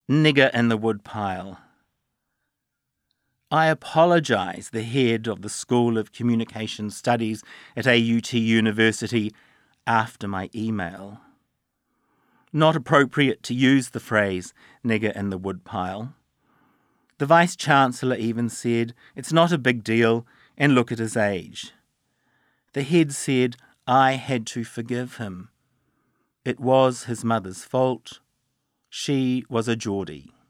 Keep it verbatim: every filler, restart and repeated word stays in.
Nigger in the woodpile. I apologise, the head of the School of Communication Studies at A U T University, after my email. Not appropriate to use the phrase nigger in the woodpile. The Vice-Chancellor even said, it's not a big deal, and look at his age. The head said, I had to forgive him. It was his mother's fault. She was a Geordie.